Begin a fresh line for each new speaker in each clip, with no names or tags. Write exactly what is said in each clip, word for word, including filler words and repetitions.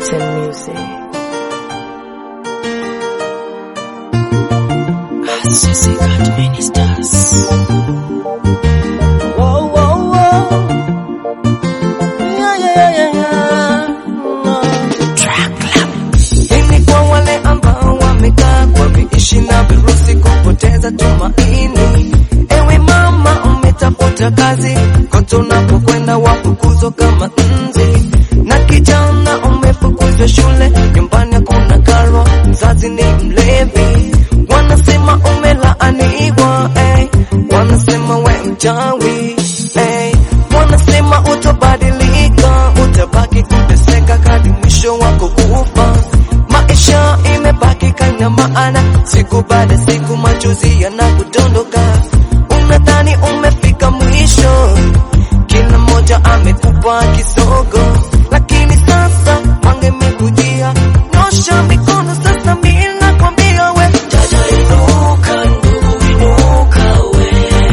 beats and music. Sissy got many stars. Whoa, whoa, whoa. Yeah, yeah, yeah, yeah. No. Track club. Hii ni kwa wale ambao wamekaa kwa viishi na virusi kupoteza tumaini. Ewe mama umetafuta kazi, kote unapokwenda wafukuzwa kama nzi. Na kijana umefukuzwa shule, nyumbani hakuna karo, mzazi ni mlevi. Wanasema umelaaniwa, eh. Wanasema we mchawi, eh. Wanasema utobadilika, utabaki kuteseka hadi mwisho wako kufa. Maisha imebaki kana maana, siku baada siku machozi yanakudondoka. Unadhani umefika mwisho, kila mmoja amekupa kisogo. Lakini sasa wangemekujia, nyosha mikono sasa mimi nakwambia we. Dada inuka, ndugu inuka we,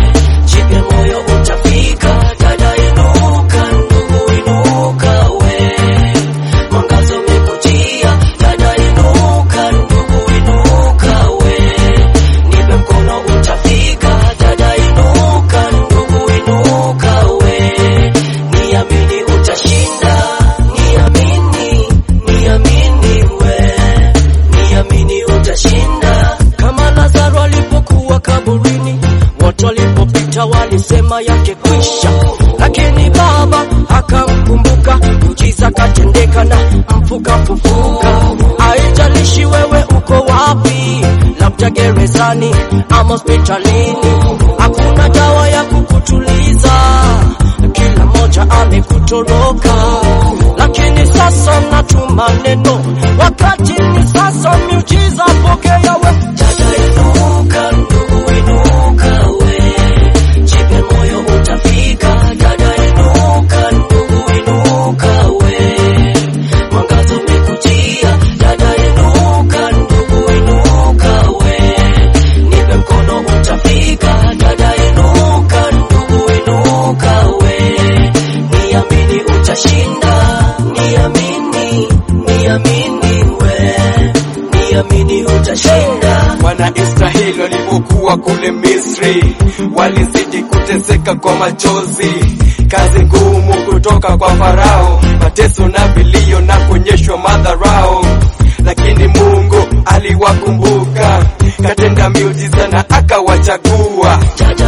jipe moyo utafika. Dada inuka, ndugu inuka we, mwangazo umekujia. Dada inuka, ndugu inuka we, nipe mkono utafika. Dada inuka, ndugu inuka we, niamini utashinda. Niamini, niamini we, niamini utashinda. Kama Lazaro alipokuwa kaburini, watu walipopita walisema yake kwisha. Lakini Baba akamkumbuka, muujiza katendeka na mfuka fufuka. Haijalishi wewe uko wapi, labda gerezani ama hospitalini, hakuna dawa ya kukutuliza, kila moja amekutoroka. Lakini sasa natuma neno, wakati ni sasa, miujiza pokea we. Dada inuka, ndugu inuka we, jipe moyo utafika. Dada inuka, ndugu inuka we, mwangazo umekujia. Dada inuka, ndugu inuka we, nipe mkono utafika. Dada inuka, ndugu inuka we, niamini utashinda. Niamini, niamini we, niamini utashinda.
Wana Israeli walipokuwa kule Misri, walizidi kuteseka kwa machozi, kazi ngumu kutoka kwa Farao, mateso na vilio na kuonyeshwa madharau. Lakini Mungu aliwakumbuka, katenda miujiza na akawachagua.